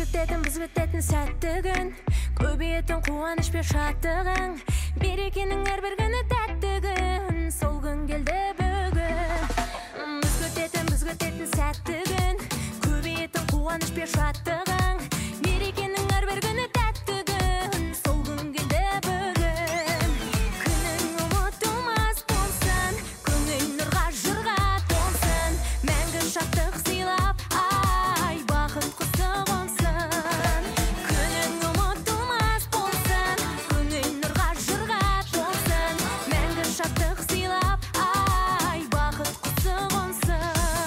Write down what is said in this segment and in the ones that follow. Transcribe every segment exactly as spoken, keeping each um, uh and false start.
күтетін, біз күтетін сәтті күн, көбейетін қуаныш пен шаттығың, берекенің әрбір күні тәтті күн, сол күн келді бүгін. Біз күтетін, біз күтетін сәтті күн, көбейетін қуаныш пен шаттығың, берекенің әрбір күні тәтті күн, сол күн келді бүгін. Күнің ұмытылмас болсын, көңіл нұрға жырға толсын, мәңгі шаттық сыйлап, ай бақыт құсы қонсын. Күнің ұмытылмас болсын, көңіл нұрға жырға толсын, мәңгі шаттық сыйлап, ай бақыт құсы қонсын.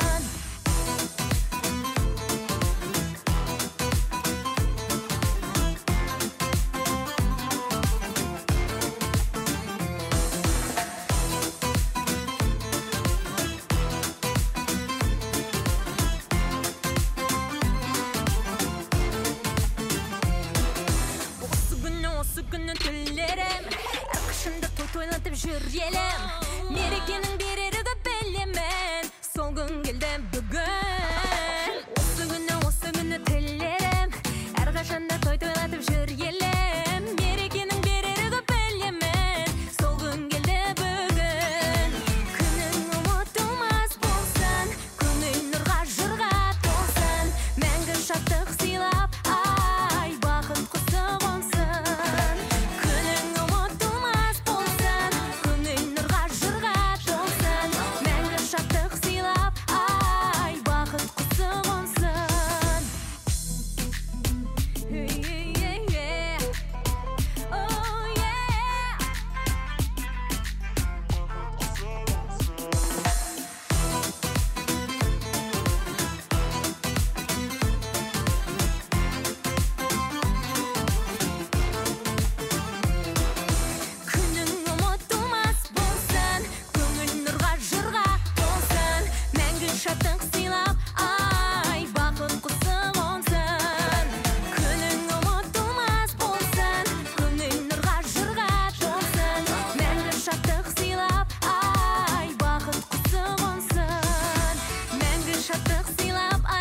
Осы күні, осы күні түлерім, әрқашанда той тойлатып жүр елім. Мерекенің берері көп білемін, сол күн келді бүгін. Осы күні, осы күні түлерім, әрқашанда той тойлатып жүр елім. Мерекенің берері көп білемін, сол күн келді бүгін. Күнің ұмытылмас болсын, көңіл нұрға жырға толсын, мәңгі шаттық сыйлап, ай бақыт құсы қонсын. Күнің ұмытылмас болсын, көңіл нұрға жырға толсын, мәңгі шаттық сыйлап, ай бақыт құсы қонсын. Oh yeah. Күнің ұмытылмас болсын, көңіл нұрға жырға толсын, мәңгі шаттық сыйлап, ай бақыт құсы қонсын. Күнің ұмытылмас болсын, көңіл нұрға жырға толсын, мәңгі шаттық сыйлап, ай бақыт құсы қонсын. Мәңгі шаттық сыйлап,